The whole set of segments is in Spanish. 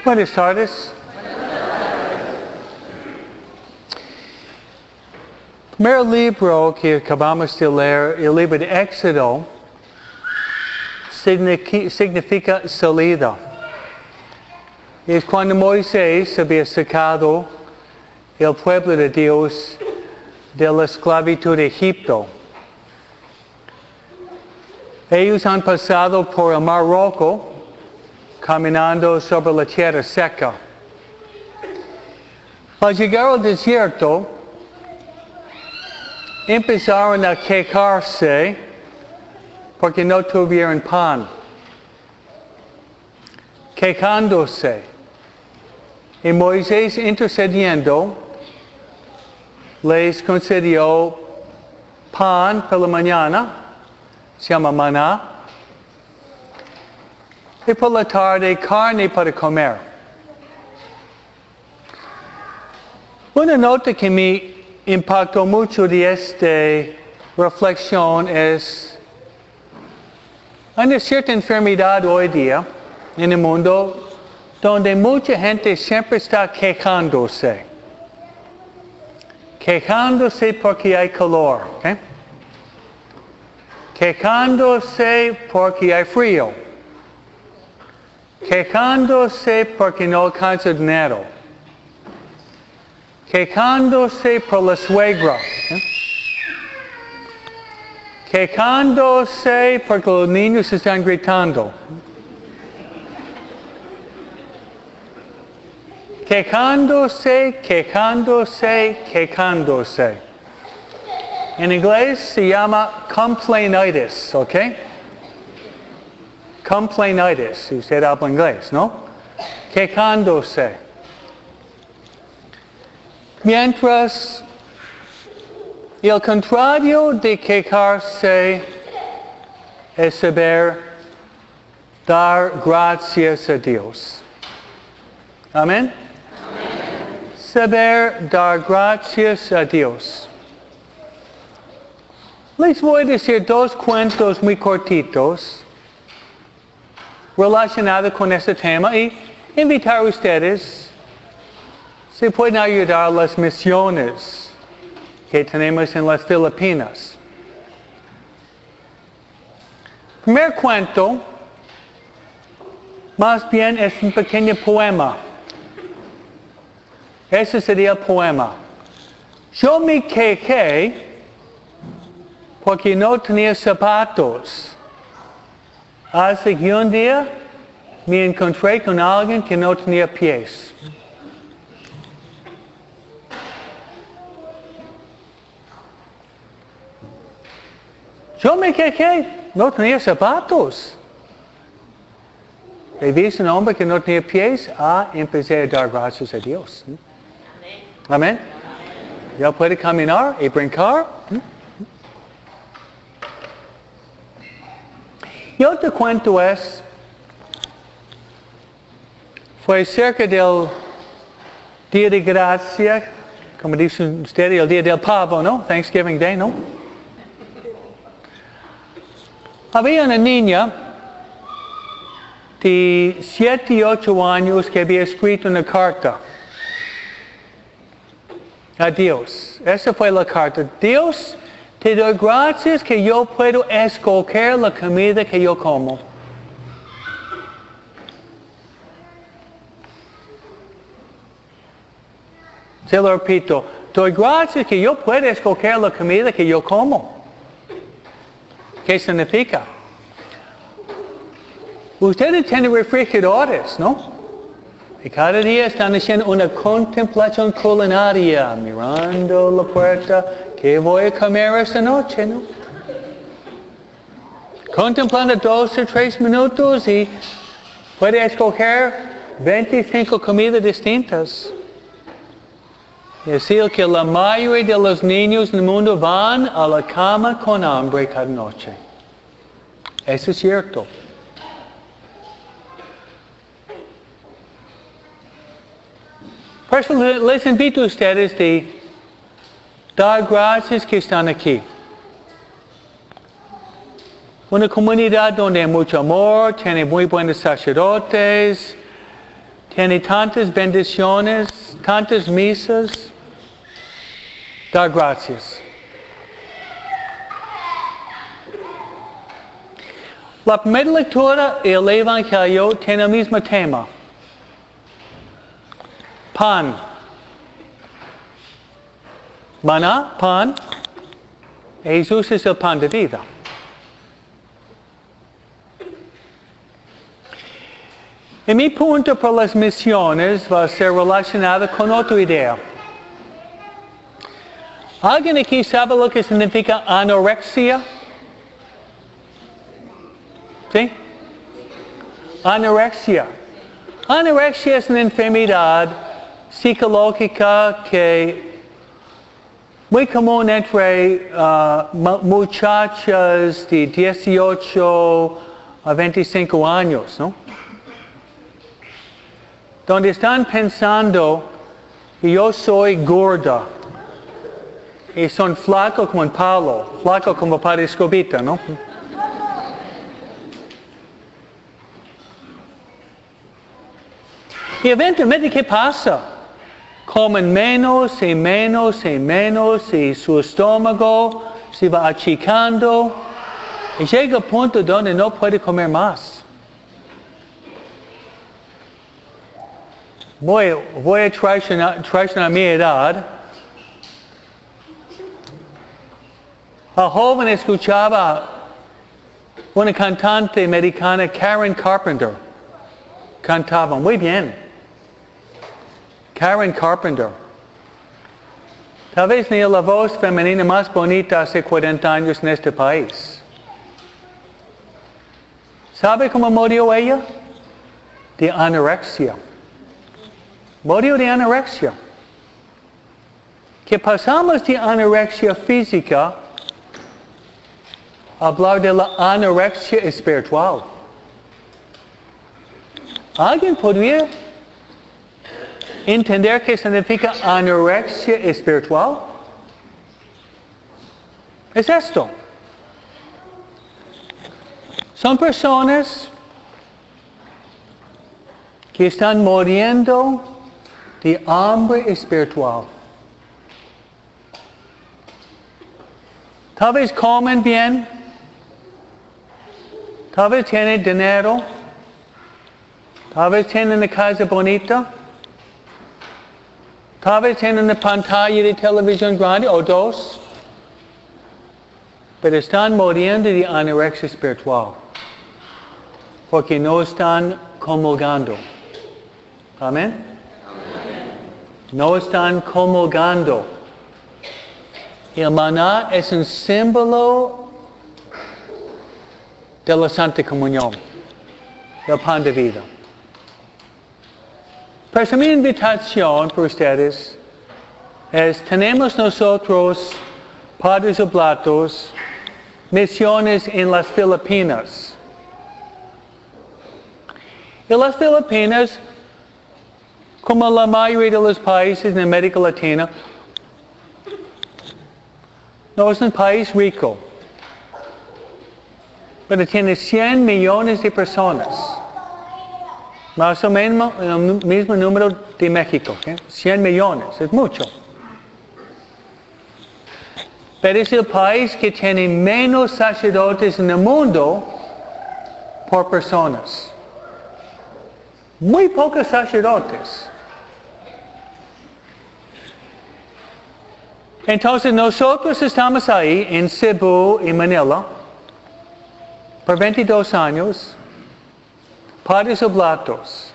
Buenas tardes. Primer libro que acabamos de leer, el libro de Éxodo, significa salida. Es cuando Moisés había sacado el pueblo de Dios de la esclavitud de Egipto. Ellos han pasado por el Mar Rojo, caminando sobre la tierra seca. Al llegar al desierto, empezaron a quejarse porque no tuvieron pan. Quejándose. Y Moisés intercediendo, les concedió pan por la mañana, se llama maná, y por la tarde carne para comer. Una nota que me impactó mucho de esta reflexión es, hay una cierta enfermedad hoy día en el mundo donde mucha gente siempre está quejándose. Quejándose porque hay calor. ¿Okay? Quejándose porque hay frío. Quejándose porque no alcanza dinero. Quejándose por la suegra. Quejándose porque los niños están gritando. Quejándose, quejándose, quejándose. En inglés se llama complainitis, ¿ok? Complainitis, si usted habla inglés, ¿no? Quejándose. Mientras, el contrario de quejarse es saber dar gracias a Dios. Amén. Saber dar gracias a Dios. Les voy a decir dos cuentos muy cortitos relacionados con este tema y invitar a ustedes si pueden ayudar a las misiones que tenemos en las Filipinas. Primer cuento, más bien es un pequeño poema. Ese sería el poema. Yo me quejé porque no tenía zapatos. Hasta que un día me encontré con alguien que no tenía pies. Yo me quejé, no tenía zapatos. He visto un hombre que no tenía pies, empecé a dar gracias a Dios. Amén. Ya puede caminar y brincar. Y otro cuento fue cerca del Día de Gracia, como dicen ustedes, el Día del Pavo, ¿no? Thanksgiving Day, ¿no? Había una niña de 7 y 8 años que había escrito una carta a Dios. Esa fue la carta. Dios, te doy gracias que yo puedo escoger la comida que yo como. Se lo repito. Doy gracias que yo puedo escoger la comida que yo como. ¿Qué significa? Ustedes tienen refrigeradores, ¿no? Y cada día están haciendo una contemplación culinaria, mirando la puerta, ¿qué voy a comer esta noche, no? Contemplando 2 o 3 minutos y puede escoger 25 comidas distintas. Es decir, que la mayoría de los niños en el mundo van a la cama con hambre cada noche. Eso es cierto. Por eso les invito a ustedes de dar gracias que están aquí. Una comunidad donde hay mucho amor, tiene muy buenos sacerdotes, tiene tantas bendiciones, tantas misas. Dar gracias. La primera lectura y el Evangelio tiene el mismo tema. Pan. Maná, pan. Jesús es el pan de vida. Y mi punto por las misiones va a ser relacionado con otra idea. ¿Alguien aquí sabe lo que significa anorexia? ¿Sí? Anorexia. Anorexia es una enfermedad psicológica que muy común entre muchachas de 18 a 25 años, ¿no? Donde están pensando que yo soy gorda y son flacos como un palo, flaco como para escobita, ¿no? Y eventualmente, ¿qué pasa? Comen menos y menos y menos y su estómago se va achicando y llega al punto donde no puede comer más. Voy a traicionar mi edad. El joven escuchaba una cantante americana, Karen Carpenter. Cantaba muy bien. Karen Carpenter. Tal vez ni la voz femenina más bonita hace 40 años en este país. ¿Sabe cómo murió ella? De anorexia. Murió de anorexia. Que pasamos de anorexia física a hablar de la anorexia espiritual. ¿Alguien podría entender qué significa anorexia espiritual? Es esto. Son personas que están muriendo de hambre espiritual. Tal vez comen bien, tal vez tienen dinero, tal vez tienen una casa bonita, tal vez tienen una pantalla de televisión grande o dos, pero están muriendo de anorexia espiritual porque no están comulgando. Amén. No están comulgando. El maná es un símbolo de la Santa Comunión, del pan de vida. Pues mi invitación para ustedes es, tenemos nosotros, Padres Oblatos, misiones en las Filipinas. En las Filipinas, como la mayoría de los países en América Latina, no es un país rico, pero tiene 100 millones de personas. Más o menos el mismo número de México. 100 millones, es mucho. Pero es el país que tiene menos sacerdotes en el mundo por personas. Muy pocos sacerdotes. Entonces nosotros estamos ahí en Cebu y Manila por 22 años, Padres Oblatos.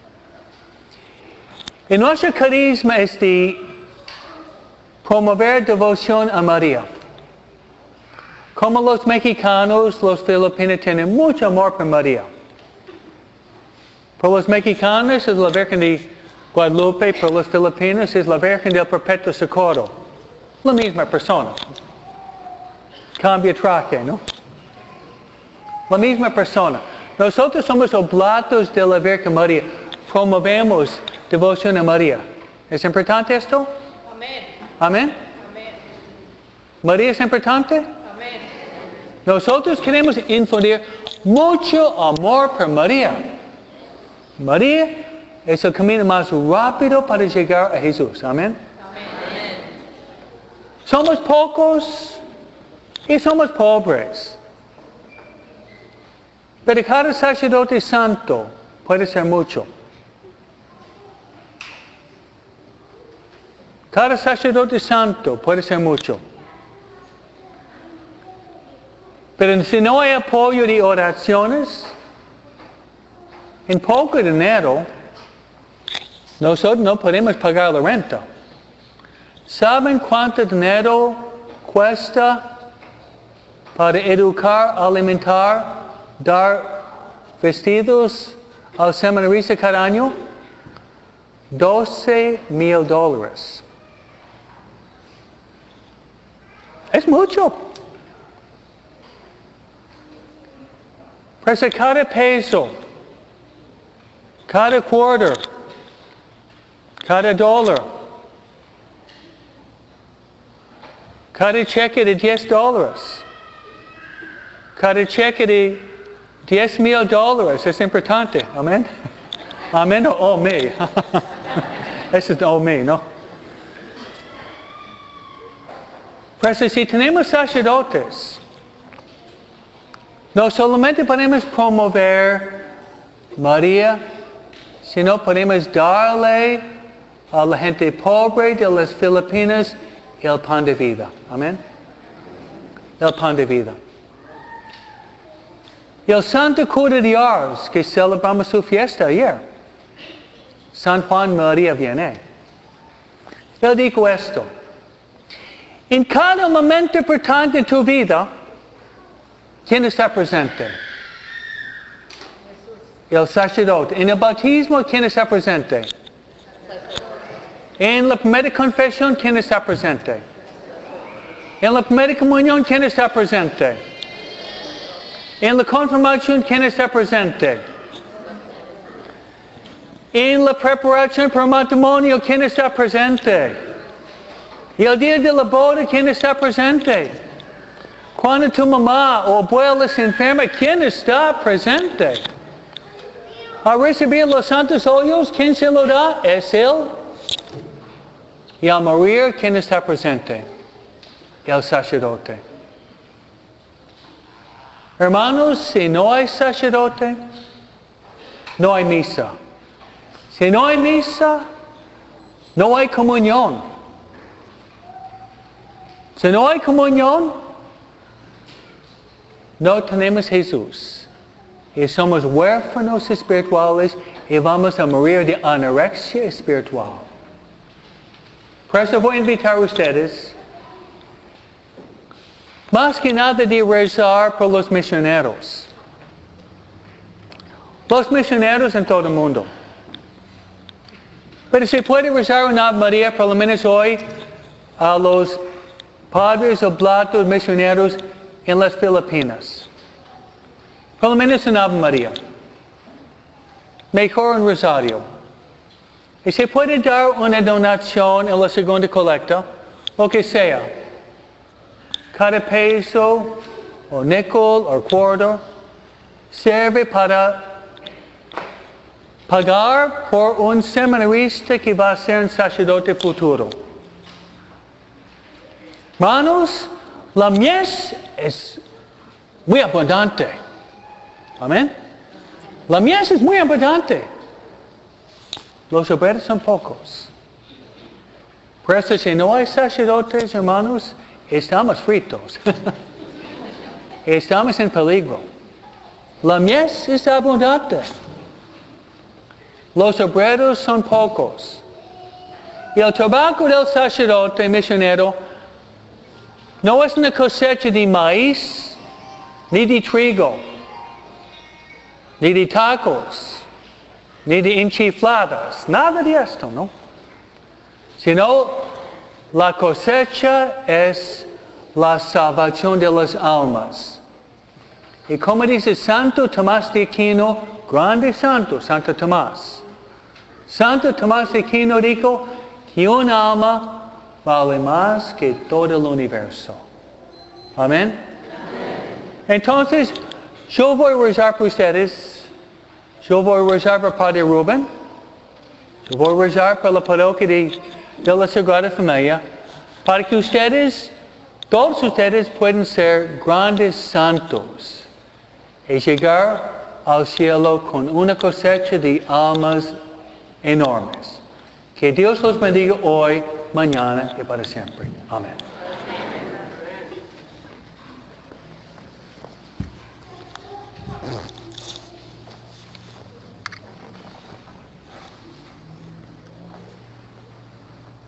Y nuestro carisma es de promover devoción a María. Como los mexicanos, los filipinos tienen mucho amor por María. Por los mexicanos es la Virgen de Guadalupe, por los filipinos es la Virgen del Perpetuo Socorro. La misma persona. Cambia traje, ¿no? La misma persona. Nosotros somos oblatos de la Virgen María. Promovemos devoción a María. ¿Es importante esto? Amén. Amén. Amén. ¿María es importante? Amén. Nosotros queremos infundir mucho amor por María. María es el camino más rápido para llegar a Jesús. Amén. Somos pocos y somos pobres. Pero cada sacerdote santo puede ser mucho. Cada sacerdote santo puede ser mucho. Pero si no hay apoyo de oraciones, en poco dinero, nosotros no podemos pagar la renta. ¿Saben cuánto dinero cuesta para educar, alimentar, dar vestidos al seminarista cada año? $12,000. Es mucho. Pero cada peso, cada quarter, cada dólar, cada cheque de $10, cada cheque de $10,000 es importante. Amén. Amén. Oh, me. Eso es oh, me, ¿no? Pero si tenemos sacerdotes, no solamente podemos promover María, sino podemos darle a la gente pobre de las Filipinas el pan de vida. Amén. El pan de vida. Y el Santo Cura de Ars, que celebramos su fiesta ayer, San Juan María Vianney, él dijo esto: en cada momento importante en tu vida, ¿quién está presente? El sacerdote. En el bautismo, ¿quién está presente? En la primera confesión, ¿quién está presente? En la primera comunión, ¿quién está presente? En la confirmación, ¿quién está presente? En la preparación para el matrimonio, ¿quién está presente? Y el día de la boda, ¿quién está presente? Cuando tu mamá o abuela se enferma, ¿quién está presente? Al recibir los santos óleos, ¿quién se lo da? Es Él. Y al morir, ¿quién está presente? El sacerdote. Hermanos, si no hay sacerdote, no hay misa. Si no hay misa, no hay comunión. Si no hay comunión, no tenemos Jesús. Y somos huérfanos espirituales y vamos a morir de anorexia espiritual. Por eso voy a invitar a ustedes, más que nada, de rezar por los misioneros. Los misioneros en todo el mundo. Pero si puede rezar una Ave María, por lo menos hoy, a los padres oblatos misioneros en las Filipinas. Por lo menos una Ave María. Mejor un rosario. Y si puede dar una donación en la segunda colecta, lo que sea. Cada peso, o níquel, o cuarto, sirve para pagar por un seminarista que va a ser un sacerdote futuro. Hermanos, la mies es muy abundante. Amén. La mies es muy abundante. Los obreros son pocos. Por eso, si no hay sacerdotes, hermanos, estamos fritos. Estamos en peligro. La mies es abundante. Los obreros son pocos. Y el trabajo del sacerdote misionero no es una cosecha de maíz, ni de trigo, ni de tacos, ni de enchifladas. Nada de esto, ¿no? Sino la cosecha es la salvación de las almas. Y como dice Santo Tomás de Aquino, grande santo, Santo Tomás. Santo Tomás de Aquino dijo que un alma vale más que todo el universo. Amén. Entonces, yo voy a rezar por ustedes. Yo voy a rezar por Padre Rubén. Yo voy a rezar por la parroquia de la Sagrada Familia para que ustedes, todos ustedes pueden ser grandes santos y llegar al cielo con una cosecha de almas enormes. Que Dios los bendiga hoy, mañana y para siempre. Amén.